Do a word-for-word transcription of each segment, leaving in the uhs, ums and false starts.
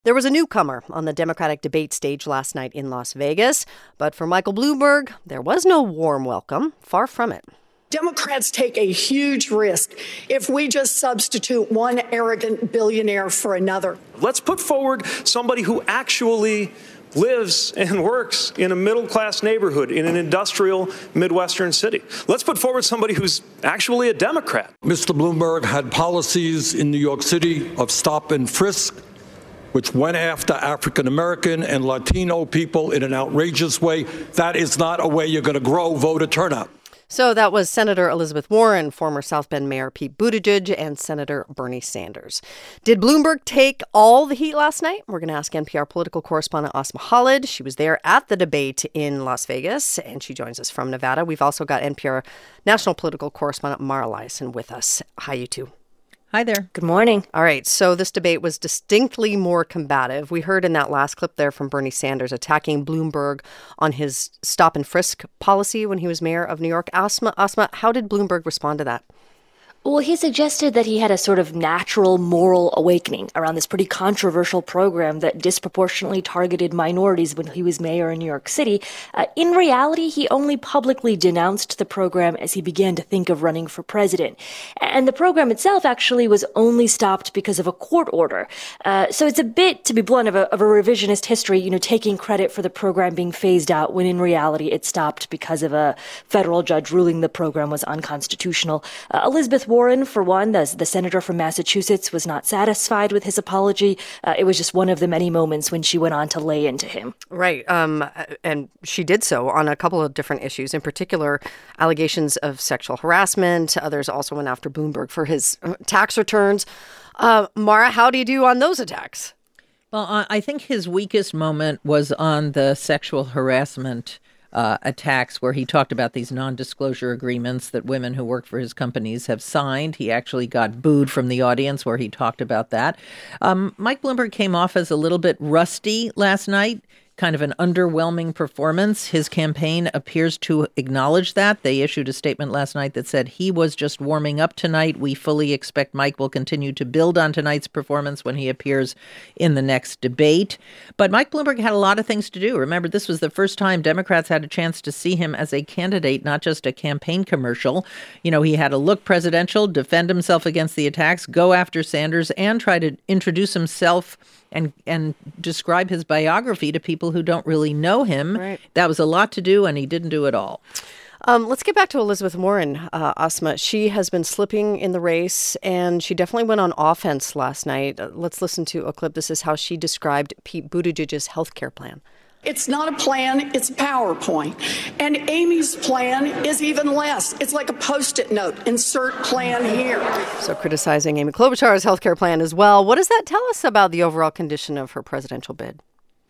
There was a newcomer on the Democratic debate stage last night in Las Vegas, but for Michael Bloomberg, there was no warm welcome. Far from it. Democrats take a huge risk if we just substitute one arrogant billionaire for another. Let's put forward somebody who actually lives and works in a middle-class neighborhood in an industrial Midwestern city. Let's put forward somebody who's actually a Democrat. Mister Bloomberg had policies in New York City of stop and frisk, which went after African-American and Latino people in an outrageous way. That is not a way you're going to grow voter turnout. So that was Senator Elizabeth Warren, former South Bend Mayor Pete Buttigieg, and Senator Bernie Sanders. Did Bloomberg take all the heat last night? We're going to ask N P R political correspondent Asma Khalid. She was there at the debate in Las Vegas, and she joins us from Nevada. We've also got N P R national political correspondent Mara Liasson with us. Hi, you two. Hi there. Good morning. All right. So this debate was distinctly more combative. We heard in that last clip there from Bernie Sanders attacking Bloomberg on his stop and frisk policy when he was mayor of New York. Asma, Asma, how did Bloomberg respond to that? Well, he suggested that he had a sort of natural moral awakening around this pretty controversial program that disproportionately targeted minorities when he was mayor in New York City. Uh, in reality, he only publicly denounced the program as he began to think of running for president. And the program itself actually was only stopped because of a court order. Uh, so it's a bit, to be blunt, of a, of a revisionist history, you know, taking credit for the program being phased out when in reality it stopped because of a federal judge ruling the program was unconstitutional. Uh, Elizabeth Warren, for one, the, the senator from Massachusetts, was not satisfied with his apology. Uh, it was just one of the many moments when she went on to lay into him. Right. Um, and she did so on a couple of different issues, in particular, allegations of sexual harassment. Others also went after Bloomberg for his tax returns. Uh, Mara, how do you do on those attacks? Well, I think his weakest moment was on the sexual harassment Uh, attacks, where he talked about these non-disclosure agreements that women who work for his companies have signed. He actually got booed from the audience where he talked about that. Um, Mike Bloomberg came off as a little bit rusty last night. Kind of an underwhelming performance. His campaign appears to acknowledge that. They issued a statement last night that said he was just warming up tonight. We fully expect Mike will continue to build on tonight's performance when he appears in the next debate. But Mike Bloomberg had a lot of things to do. Remember, this was the first time Democrats had a chance to see him as a candidate, not just a campaign commercial. You know, he had to look presidential, defend himself against the attacks, go after Sanders, and try to introduce himself and and describe his biography to people who don't really know him. Right. That was a lot to do, and he didn't do it all. Um, let's get back to Elizabeth Warren, uh, Asma. She has been slipping in the race, and she definitely went on offense last night. Uh, let's listen to a clip. This is how she described Pete Buttigieg's health care plan. It's not a plan, it's a PowerPoint. And Amy's plan is even less. It's like a Post-it note, insert plan here. So criticizing Amy Klobuchar's healthcare plan as well. What does that tell us about the overall condition of her presidential bid?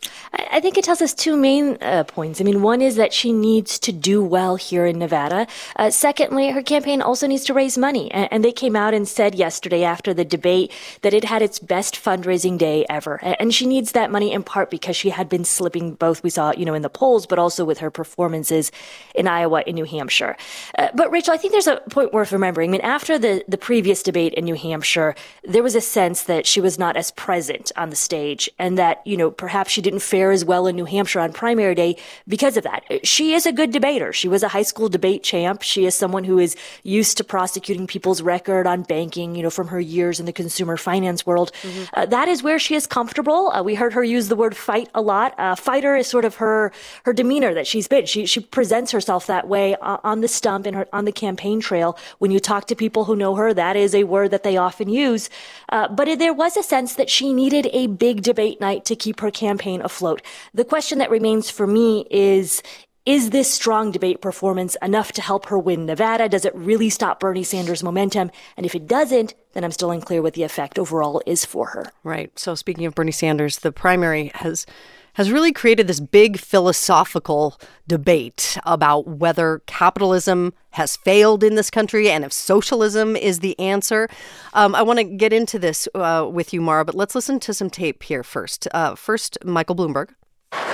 I think it tells us two main uh, points. I mean, one is that she needs to do well here in Nevada. Uh, secondly, her campaign also needs to raise money. And, and they came out and said yesterday after the debate that it had its best fundraising day ever. And she needs that money in part because she had been slipping both, we saw, you know, in the polls, but also with her performances in Iowa and New Hampshire. Uh, but Rachel, I think there's a point worth remembering. I mean, after the, the previous debate in New Hampshire, there was a sense that she was not as present on the stage and that, you know, perhaps she didn't fare as well in New Hampshire on primary day because of that. She is a good debater. She was a high school debate champ. She is someone who is used to prosecuting people's record on banking, you know, from her years in the consumer finance world. Mm-hmm. Uh, that is where she is comfortable. Uh, we heard her use the word fight a lot. Uh, fighter is sort of her her demeanor that she's been. She she presents herself that way uh, on the stump and her on the campaign trail. When you talk to people who know her, that is a word that they often use. Uh, but there was a sense that she needed a big debate night to keep her campaign afloat. The question that remains for me is, is this strong debate performance enough to help her win Nevada? Does it really stop Bernie Sanders' momentum? And if it doesn't, then I'm still unclear what the effect overall is for her. Right. So speaking of Bernie Sanders, the primary has has really created this big philosophical debate about whether capitalism has failed in this country and if socialism is the answer. Um, I want to get into this uh, with you, Mara, but let's listen to some tape here first. Uh, first, Michael Bloomberg.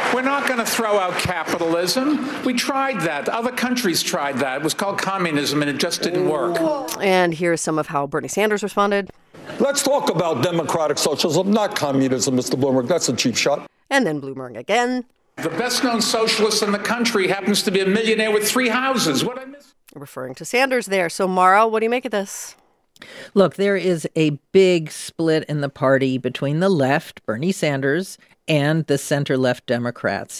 We're not going to throw out capitalism. We tried that. Other countries tried that. It was called communism, and it just didn't work. And here's some of how Bernie Sanders responded. Let's talk about democratic socialism, not communism, Mister Bloomberg. That's a cheap shot. And then Bloomberg again. The best-known socialist in the country happens to be a millionaire with three houses. What I miss? Referring to Sanders there. So, Mara, what do you make of this? Look, there is a big split in the party between the left, Bernie Sanders, and the center-left Democrats.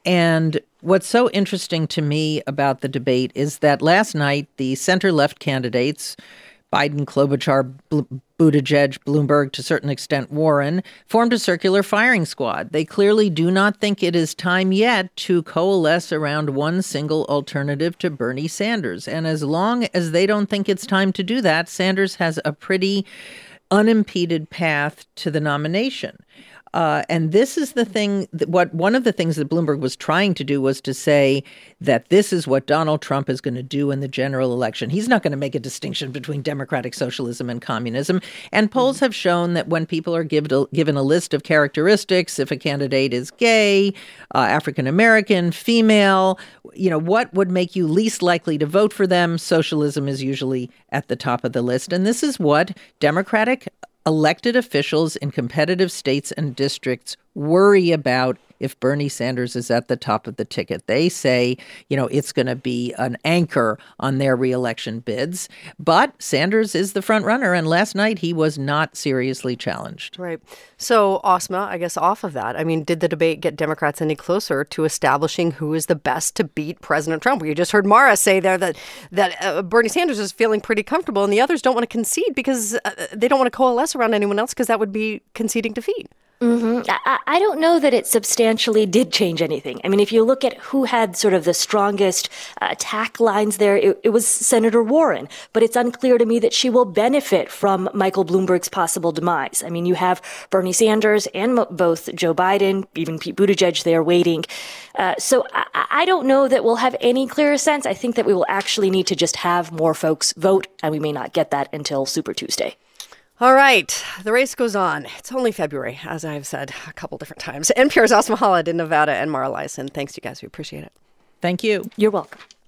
And what's so interesting to me about the debate is that last night, the center-left candidates, Biden, Klobuchar, Buttigieg, Bloomberg, to a certain extent Warren, formed a circular firing squad. They clearly do not think it is time yet to coalesce around one single alternative to Bernie Sanders. And as long as they don't think it's time to do that, Sanders has a pretty unimpeded path to the nomination. Uh, and this is the thing that what one of the things that Bloomberg was trying to do was to say that this is what Donald Trump is going to do in the general election. He's not going to make a distinction between democratic socialism and communism. And polls have shown that when people are given a, given a list of characteristics, if a candidate is gay, uh, African-American, female, you know, what would make you least likely to vote for them? Socialism is usually at the top of the list. And this is what Democratic elected officials in competitive states and districts worry about if Bernie Sanders is at the top of the ticket. They say, you know, it's going to be an anchor on their reelection bids. But Sanders is the front runner, and last night he was not seriously challenged. Right. So, Asma, I guess off of that, I mean, did the debate get Democrats any closer to establishing who is the best to beat President Trump? You just heard Mara say there that that uh, Bernie Sanders is feeling pretty comfortable, and the others don't want to concede because uh, they don't want to coalesce around anyone else because that would be conceding defeat. Mm-hmm. I, I don't know that it substantially did change anything. I mean, if you look at who had sort of the strongest uh, attack lines there, it, it was Senator Warren. But it's unclear to me that she will benefit from Michael Bloomberg's possible demise. I mean, you have Bernie Sanders and both Joe Biden, even Pete Buttigieg there waiting. Uh, so I, I don't know that we'll have any clearer sense. I think that we will actually need to just have more folks vote, and we may not get that until Super Tuesday. All right. The race goes on. It's only February, as I've said a couple different times. N P R's Asma Khalid in Nevada and Mara Liasson. Thanks, you guys. We appreciate it. Thank you. You're welcome.